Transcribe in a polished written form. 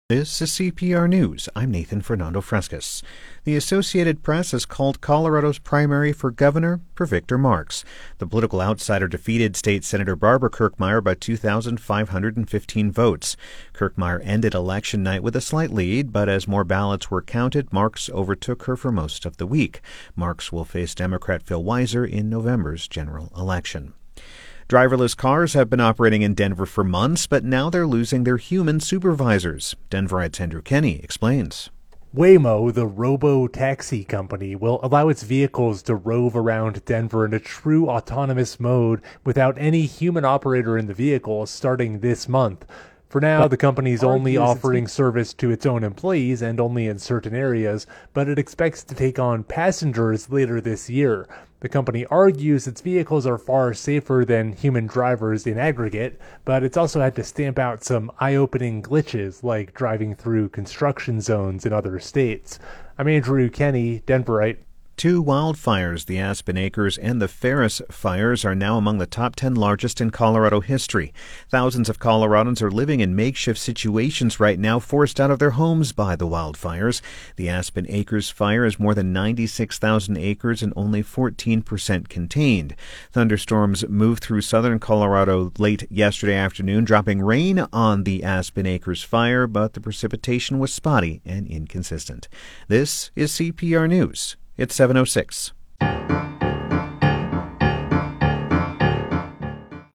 This is CPR News. I'm Nathan Fernando Frescas. The Associated Press has called Colorado's primary for governor for Victor Marx. The political outsider defeated State Senator Barbara Kirkmeyer by 2,515 votes. Kirkmeyer ended election night with a slight lead, but as more ballots were counted, Marx overtook her for most of the week. Marx will face Democrat Phil Weiser in November's general election. Driverless cars have been operating in Denver for months, but now they're losing their human supervisors. Denverite's Andrew Kenny explains. Waymo, the robo-taxi company, will allow its vehicles to rove around Denver in a true autonomous mode without any human operator in the vehicle starting this month. For now, the company's only offering service to its own employees and only in certain areas, but it expects to take on passengers later this year. The company argues its vehicles are far safer than human drivers in aggregate, but it's also had to stamp out some eye-opening glitches like driving through construction zones in other states. I'm Andrew Kenny, Denverite. Two wildfires, the Aspen Acres and the Ferris fires, are now among the top 10 largest in Colorado history. Thousands of Coloradans are living in makeshift situations right now, forced out of their homes by the wildfires. The Aspen Acres fire is more than 96,000 acres and only 14% contained. Thunderstorms moved through southern Colorado late yesterday afternoon, dropping rain on the Aspen Acres fire, but the precipitation was spotty and inconsistent. This is CPR News. It's 7:06.